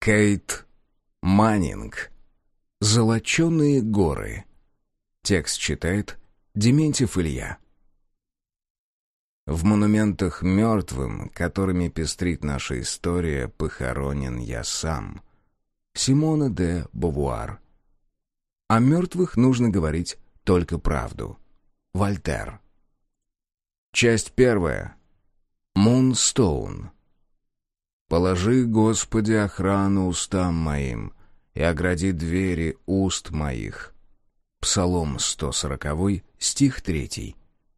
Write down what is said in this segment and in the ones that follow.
Кейт Маннинг. «Золоченые горы». Текст читает Дементьев Илья. В монументах мертвым, которыми пестрит наша история, похоронен я сам. Симона де Бовуар. О мертвых нужно говорить только правду. Вольтер. Часть первая. Мунстоун. «Положи, Господи, охрану устам моим, и огради двери уст моих». Псалом 140, стих 3.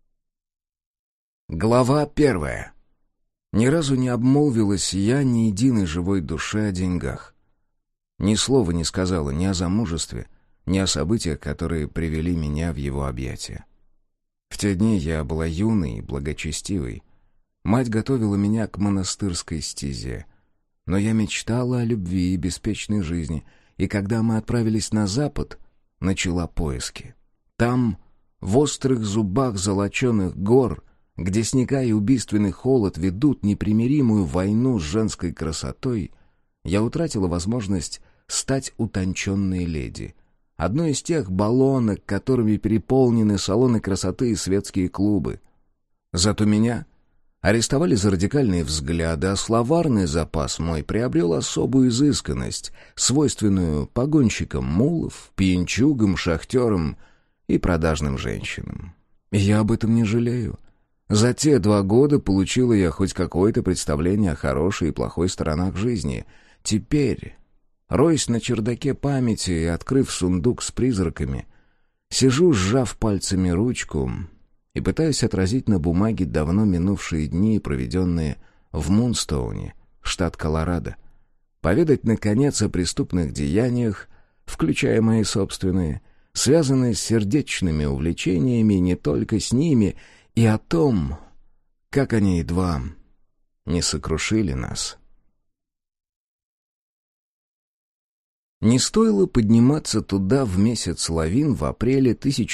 Глава 1. Ни разу не обмолвилась я ни единой живой душе о деньгах. Ни слова не сказала ни о замужестве, ни о событиях, которые привели меня в его объятия. В те дни я была юной и благочестивой. Мать готовила меня к монастырской стезе. Но я мечтала о любви и беспечной жизни, и когда мы отправились на запад, начала поиски. Там, в острых зубах золоченых гор, где снега и убийственный холод ведут непримиримую войну с женской красотой, я утратила возможность стать утонченной леди. Одной из тех баллонок, которыми переполнены салоны красоты и светские клубы. Зато меня арестовали за радикальные взгляды, а словарный запас мой приобрел особую изысканность, свойственную погонщикам мулов, пьянчугам, шахтерам и продажным женщинам. Я об этом не жалею. За те 2 года получила я хоть какое-то представление о хорошей и плохой сторонах жизни. Теперь, роясь на чердаке памяти и открыв сундук с призраками, сижу, сжав пальцами ручку, и пытаюсь отразить на бумаге давно минувшие дни, проведенные в Мунстоуне, штат Колорадо. Поведать, наконец, о преступных деяниях, включая мои собственные, связанные с сердечными увлечениями, не только с ними, и о том, как они едва не сокрушили нас. Не стоило подниматься туда в месяц лавин в апреле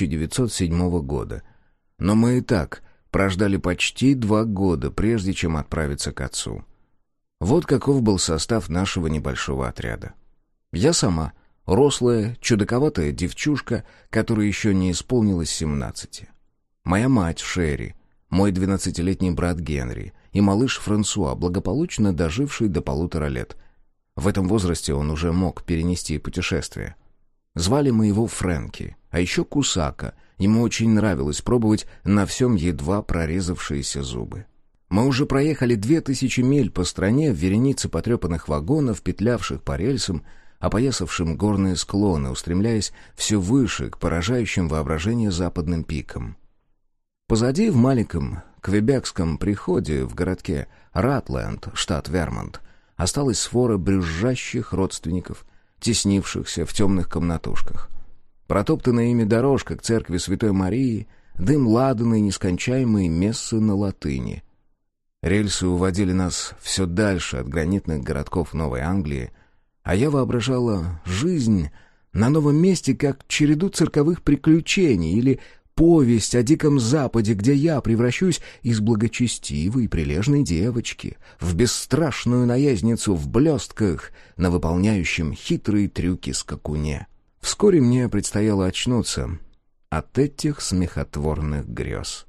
1907 года. Но мы и так прождали почти 2 года, прежде чем отправиться к отцу. Вот каков был состав нашего небольшого отряда. Я сама, рослая, чудаковатая девчушка, которой еще не исполнилось 17. Моя мать Шерри, мой 12-летний брат Генри и малыш Франсуа, благополучно доживший до 1,5 лет. В этом возрасте он уже мог перенести путешествие. Звали мы его Фрэнки, а еще Кусака. Ему очень нравилось пробовать на всем едва прорезавшиеся зубы. Мы уже проехали 2000 миль по стране в веренице потрепанных вагонов, петлявших по рельсам, опоясавшим горные склоны, устремляясь все выше к поражающим воображение западным пикам. Позади, в маленьком квебекском приходе в городке Ратленд, штат Вермонт, осталась свора брюзжащих родственников, теснившихся в темных комнатушках. Протоптанная ими дорожка к церкви Святой Марии, дым ладана и нескончаемые мессы на латыни. Рельсы уводили нас все дальше от гранитных городков Новой Англии, а я воображала жизнь на новом месте как череду цирковых приключений или повесть о Диком Западе, где я превращусь из благочестивой и прилежной девочки в бесстрашную наездницу в блестках на выполняющем хитрые трюки скакуне. Вскоре мне предстояло очнуться от этих смехотворных грез.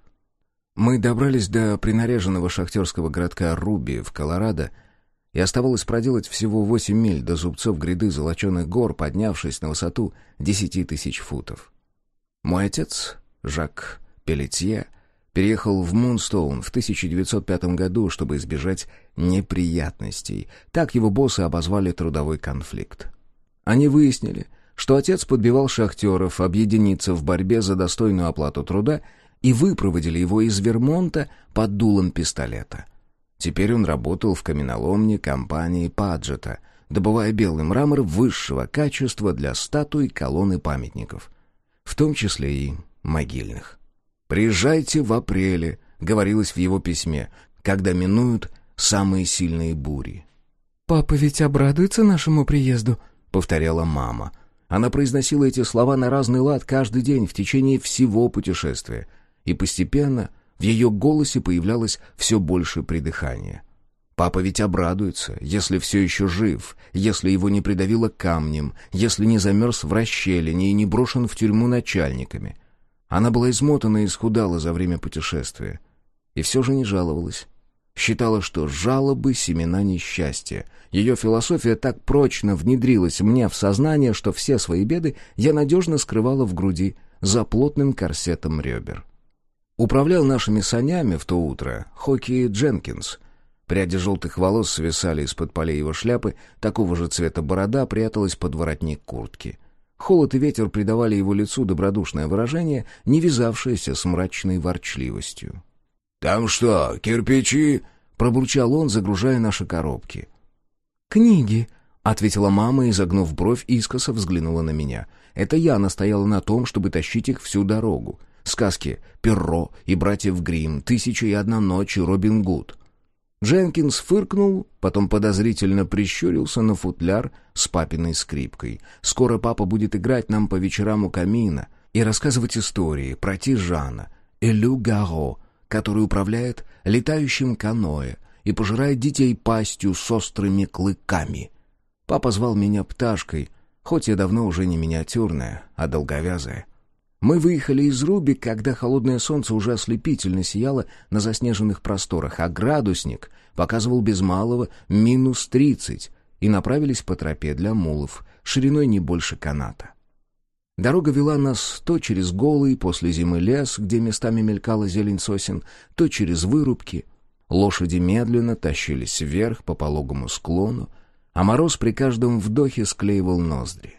Мы добрались до принаряженного шахтерского городка Руби в Колорадо, и оставалось проделать всего 8 миль до зубцов гряды золоченых гор, поднявшись на высоту 10 000 футов. Мой отец, Жак Пелетье, переехал в Мунстоун в 1905 году, чтобы избежать неприятностей. Так его боссы обозвали трудовой конфликт. Они выяснили, что отец подбивал шахтеров объединиться в борьбе за достойную оплату труда, и выпроводили его из Вермонта под дулом пистолета. Теперь он работал в каменоломне компании Паджета, добывая белый мрамор высшего качества для статуй, колонн и памятников, в том числе и могильных. «Приезжайте в апреле», — говорилось в его письме, «когда минуют самые сильные бури». «Папа ведь обрадуется нашему приезду», — повторяла мама. Она произносила эти слова на разный лад каждый день в течение всего путешествия, и постепенно в ее голосе появлялось все больше придыхания. Папа ведь обрадуется, если все еще жив, если его не придавило камнем, если не замерз в расщелине и не брошен в тюрьму начальниками. Она была измотана и исхудала за время путешествия. И все же не жаловалась. Считала, что жалобы — семена несчастья. Ее философия так прочно внедрилась мне в сознание, что все свои беды я надежно скрывала в груди за плотным корсетом ребер. Управлял нашими санями в то утро Хоки Дженкинс. Пряди желтых волос свисали из-под полей его шляпы, такого же цвета борода пряталась под воротник куртки. Холод и ветер придавали его лицу добродушное выражение, не вязавшееся с мрачной ворчливостью. «Там что, кирпичи?» — пробурчал он, загружая наши коробки. «Книги», — ответила мама, изогнув бровь, искоса взглянула на меня. Это я настояла на том, чтобы тащить их всю дорогу. Сказки «Перро» и «Братьев Гримм», «Тысяча и одна ночь» и «Робин Гуд». Дженкинс фыркнул, потом подозрительно прищурился на футляр с папиной скрипкой. «Скоро папа будет играть нам по вечерам у камина и рассказывать истории про Тижана и Лю Гаро, который управляет летающим каноэ и пожирает детей пастью с острыми клыками. Папа звал меня пташкой, хоть я давно уже не миниатюрная, а долговязая». Мы выехали из Руби, когда холодное солнце уже ослепительно сияло на заснеженных просторах, а градусник показывал без малого -30, и направились по тропе для мулов, шириной не больше каната. Дорога вела нас то через голый после зимы лес, где местами мелькала зелень сосен, то через вырубки. Лошади медленно тащились вверх по пологому склону, а мороз при каждом вдохе склеивал ноздри.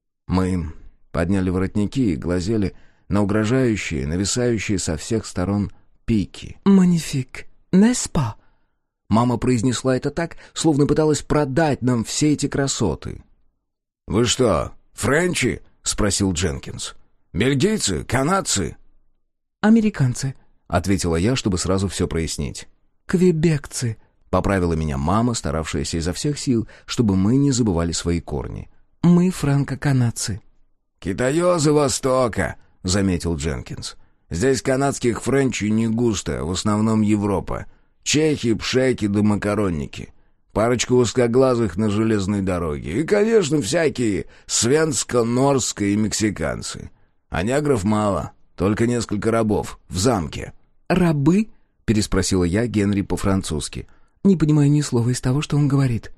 Мы подняли воротники и глазели на угрожающие, нависающие со всех сторон пики. «Магнифик, n'est-ce? Мама произнесла это так, словно пыталась продать нам все эти красоты. «Вы что, френчи?» — спросил Дженкинс. «Бельгийцы? Канадцы?» «Американцы», — ответила я, чтобы сразу все прояснить. «Квебекцы», — поправила меня мама, старавшаяся изо всех сил, чтобы мы не забывали свои корни. «Мы франко-канадцы». «Китаёзы Востока», — заметил Дженкинс. «Здесь канадских френчи не густо, в основном Европа. Чехи, пшеки да макаронники. Парочку узкоглазых на железной дороге. И, конечно, всякие свенско-норско и мексиканцы. А негров мало, только несколько рабов в замке». «Рабы?» — переспросила я Генри по-французски. «Не понимаю ни слова из того, что он говорит».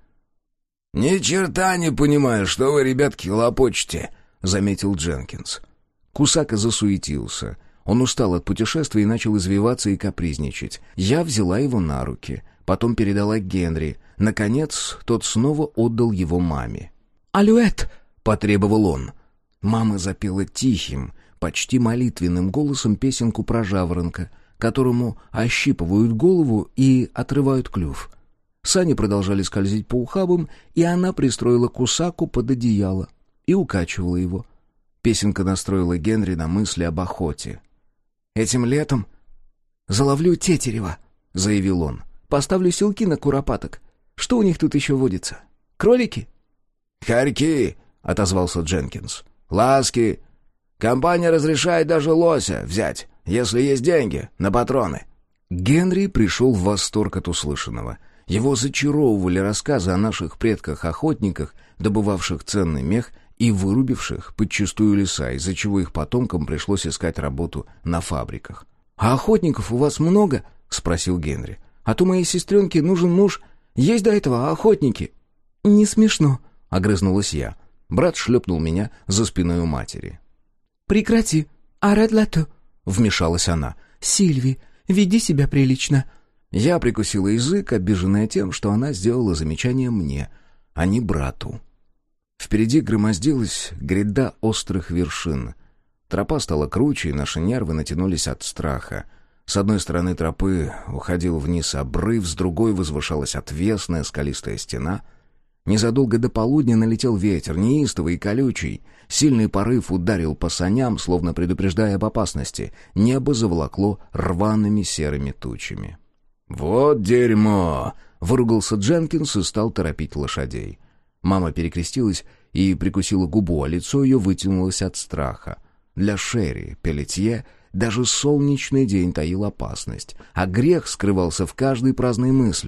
«Ни черта не понимаю, что вы, ребятки, лопочете», — заметил Дженкинс. Кусака засуетился. Он устал от путешествия и начал извиваться и капризничать. Я взяла его на руки, потом передала Генри. Наконец, тот снова отдал его маме. «Алюэт!» — потребовал он. Мама запела тихим, почти молитвенным голосом песенку про жаворонка, которому ощипывают голову и отрывают клюв. Сани продолжали скользить по ухабам, и она пристроила Кусаку под одеяло и укачивала его. Песенка настроила Генри на мысли об охоте. «Этим летом заловлю тетерева», — заявил он. «Поставлю селки на куропаток. Что у них тут еще водится? Кролики?» «Хорьки», — отозвался Дженкинс. «Ласки. Компания разрешает даже лося взять, если есть деньги на патроны». Генри пришел в восторг от услышанного. Его зачаровывали рассказы о наших предках-охотниках, добывавших ценный мех и вырубивших подчистую леса, из-за чего их потомкам пришлось искать работу на фабриках. «А охотников у вас много?» — спросил Генри. «А то моей сестренке нужен муж. Есть до этого охотники». «Не смешно», — огрызнулась я. Брат шлепнул меня за спиной у матери. «Прекрати, аррête là-tout», — вмешалась она. «Сильви, веди себя прилично». Я прикусила язык, обиженная тем, что она сделала замечание мне, а не брату. Впереди громоздилась гряда острых вершин. Тропа стала круче, и наши нервы натянулись от страха. С одной стороны тропы уходил вниз обрыв, с другой возвышалась отвесная скалистая стена. Незадолго до полудня налетел ветер, неистовый и колючий. Сильный порыв ударил по саням, словно предупреждая об опасности. Небо заволокло рваными серыми тучами. «Вот дерьмо!» — выругался Дженкинс и стал торопить лошадей. Мама перекрестилась и прикусила губу, а лицо ее вытянулось от страха. Для Шерри Пелетье даже солнечный день таил опасность, а грех скрывался в каждой праздной мысли.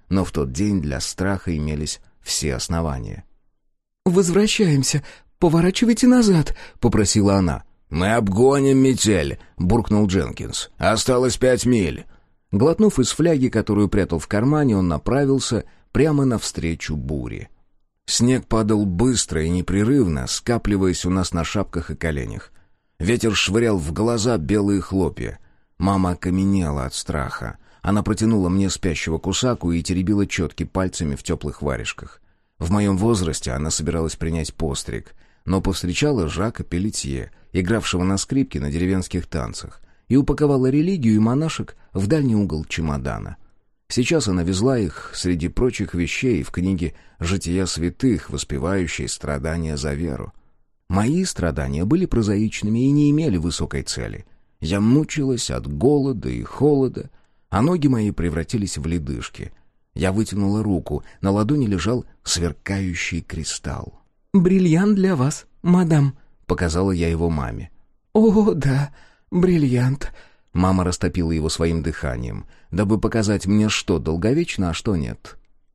но в тот день для страха имелись все основания. «Возвращаемся. Поворачивайте назад», — попросила она. «Мы обгоним метель», — буркнул Дженкинс. «Осталось 5 миль». Глотнув из фляги, которую прятал в кармане, он направился прямо навстречу буре. Снег падал быстро и непрерывно, скапливаясь у нас на шапках и коленях. Ветер швырял в глаза белые хлопья. Мама окаменела от страха. Она протянула мне спящего Кусаку и теребила четки пальцами в теплых варежках. В моем возрасте она собиралась принять постриг, но повстречала Жака Пелетье, игравшего на скрипке на деревенских танцах, и упаковала религию и монашек в дальний угол чемодана. Сейчас она везла их среди прочих вещей в книге «Жития святых», воспевающей страдания за веру. Мои страдания были прозаичными и не имели высокой цели. Я мучилась от голода и холода, а ноги мои превратились в ледышки. Я вытянула руку, на ладони лежал сверкающий кристалл. «Бриллиант для вас, мадам», — показала я его маме. «О, да, бриллиант». Мама растопила его своим дыханием, дабы показать мне, что долговечно, а что нет.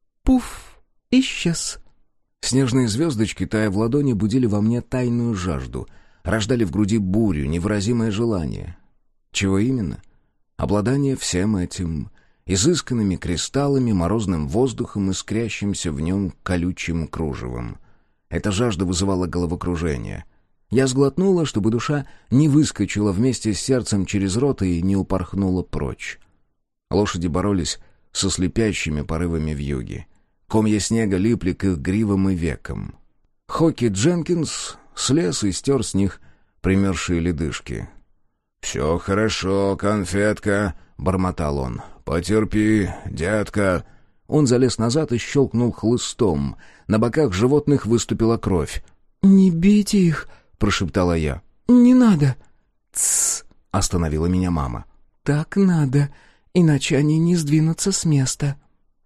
Пуф, исчез. Снежные звездочки, тая в ладони, будили во мне тайную жажду, рождали в груди бурю, невыразимое желание. Чего именно? Обладание всем этим, изысканными кристаллами, морозным воздухом, искрящимся в нем колючим кружевом. Эта жажда вызывала головокружение. Я сглотнула, чтобы душа не выскочила вместе с сердцем через рот и не упорхнула прочь. Лошади боролись со слепящими порывами вьюги. Комья снега липли к их гривам и векам. Хоки Дженкинс слез и стер с них примерзшие ледышки. «Все хорошо, конфетка», — бормотал он. «Потерпи, детка». Он залез назад и щелкнул хлыстом. На боках животных выступила кровь. «Не бейте их», — прошептала я. «Не надо». «Тссс», — остановила меня мама. «Так надо, иначе они не сдвинутся с места».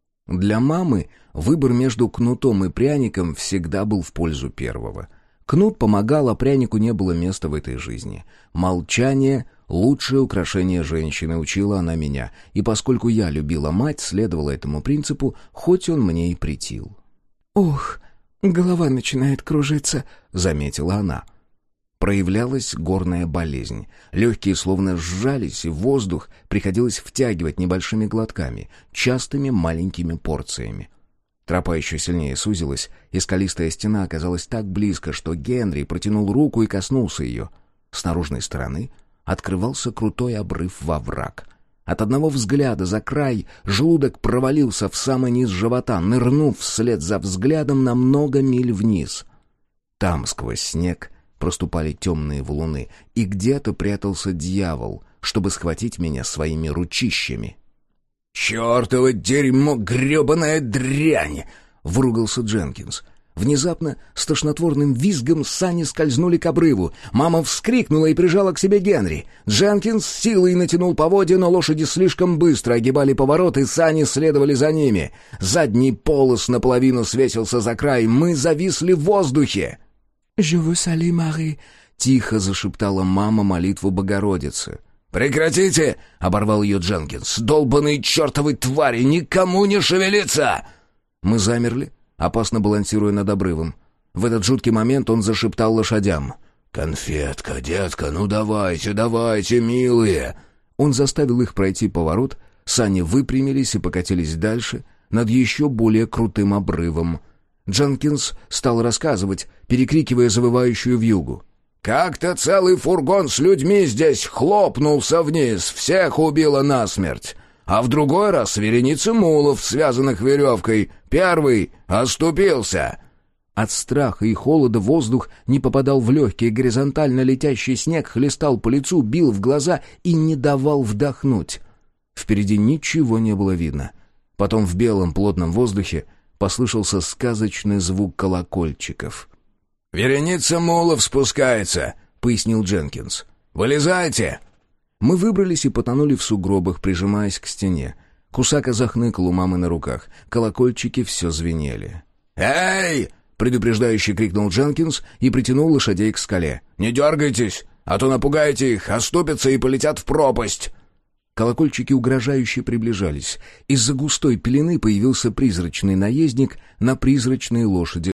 Для мамы выбор между кнутом и пряником всегда был в пользу первого. Кнут помогал, а прянику не было места в этой жизни. Молчание — лучшее украшение женщины, учила она меня, и поскольку я любила мать, следовала этому принципу, хоть он мне и претил. «Ох, голова начинает кружиться», — заметила она. Проявлялась горная болезнь. Легкие словно сжались, и воздух приходилось втягивать небольшими глотками, частыми маленькими порциями. Тропа еще сильнее сузилась, и скалистая стена оказалась так близко, что Генри протянул руку и коснулся ее. С наружной стороны открывался крутой обрыв во враг. От одного взгляда за край желудок провалился в самый низ живота, нырнув вслед за взглядом на много миль вниз. Там, сквозь снег, проступали темные валуны, и где-то прятался дьявол, чтобы схватить меня своими ручищами. «Чёртово дерьмо, грёбаная дрянь!» — выругался Дженкинс. Внезапно, с тошнотворным визгом, сани скользнули к обрыву. Мама вскрикнула и прижала к себе Генри. Дженкинс с силой натянул поводья, но лошади слишком быстро огибали поворот, и сани следовали за ними. Задний полос наполовину свесился за край. Мы зависли в воздухе. «Je vous salue, Marie», — тихо зашептала мама молитву Богородицы. «Прекратите!» — оборвал ее Дженкинс. «Долбаные чертовы твари! Никому не шевелиться!» Мы замерли, опасно балансируя над обрывом. В этот жуткий момент он зашептал лошадям. «Конфетка, детка, ну давайте, давайте, милые!» Он заставил их пройти поворот, сани выпрямились и покатились дальше, над еще более крутым обрывом. Дженкинс стал рассказывать, перекрикивая завывающую вьюгу. «Как-то целый фургон с людьми здесь хлопнулся вниз, всех убило насмерть. А в другой раз вереница мулов, связанных веревкой. Первый оступился». От страха и холода воздух не попадал в легкие, горизонтально летящий снег хлестал по лицу, бил в глаза и не давал вдохнуть. Впереди ничего не было видно. Потом в белом плотном воздухе послышался сказочный звук колокольчиков. «Вереница мулов спускается», — пояснил Дженкинс. «Вылезайте!» Мы выбрались и потонули в сугробах, прижимаясь к стене. Кусака захныкал у мамы на руках. Колокольчики все звенели. «Эй!» — предупреждающе крикнул Дженкинс и притянул лошадей к скале. «Не дергайтесь, а то напугаете их, оступятся и полетят в пропасть!» Колокольчики угрожающе приближались. Из-за густой пелены появился призрачный наездник на призрачной лошади,